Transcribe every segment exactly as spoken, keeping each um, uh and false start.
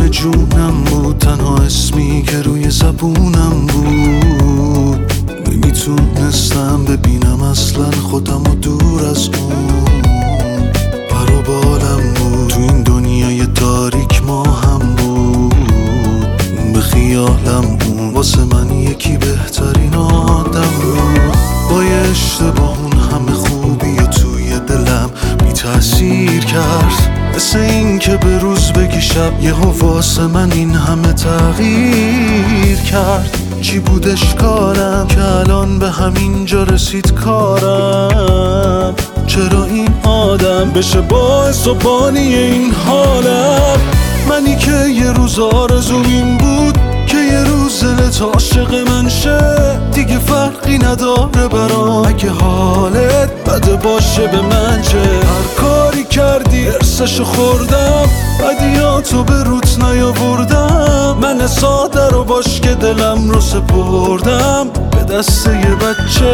همه جونم بود، تنها اسمی که روی زبونم بود. نمیتونستم ببینم اصلا خودم و دور از اون. پر و بالم بود تو این دنیای تاریک، ما هم بود. به خیالم اون واسه من یکی بهترین آدم بود. با یه اشتباه اون همه خوبی و توی دلم بی تأثیر کرد. مثل این که به روز بگی شب، یه واسه من این همه تغییر کرد. چی بودش کارم که الان به همینجا رسید کارم؟ چرا این آدم بشه باعث و بانی این حالم؟ منی که یه روز آرزوم این بود که یه روز دلت عاشق من شه. دیگه فرقی نداره برام اگه حالت بده باشه به من چه. هر کاری کردی ارسشو خوردم، بدیاتو به روت نیاوردم. من ساده رو باش که دلم رو سپردم به دست یه بچه.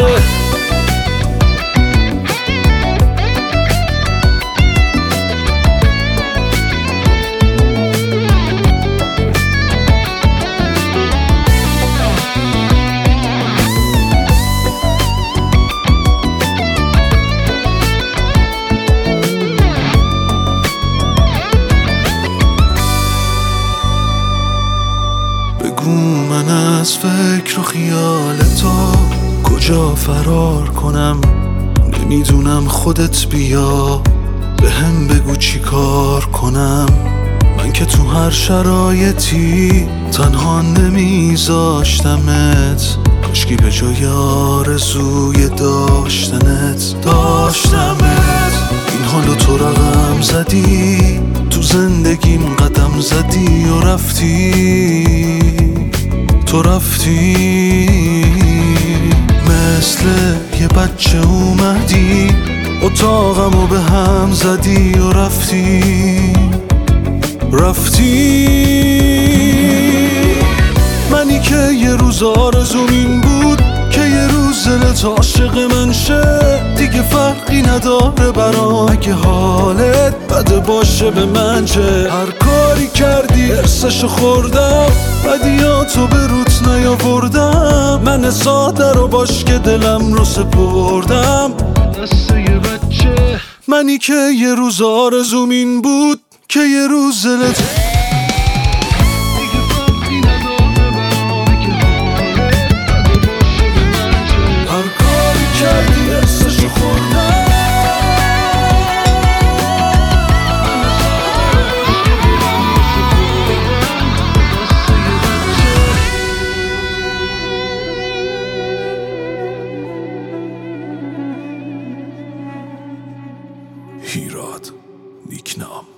من از فکر و خیال تو کجا فرار کنم؟ نمیدونم، خودت بیا به هم بگو چی کار کنم. من که تو هر شرایطی تنها نمیذاشتمت، کاشکی به جای آرزوی داشتنت داشتمت. این حالو تو رقم زدی، تو زندگیم قدم زدی و رفتی. تو رفتی مثل یه بچه اومدی، اتاقمو به هم زدی و رفتی. رفتی منی که یه روز آرزوم این بود که یه روز دلت عاشق من شه. دیگه فرقی نداره برام اگه حالت بده باشه به من چه. هر کاری کردی ارسشو خوردم، بدیاتو به روت نیاوردم. من ساده رو باش که دلم رو سپردم دست یه بچه. منی که یه روز آرزوم این بود که یه روز دلت هیراد نیکنام.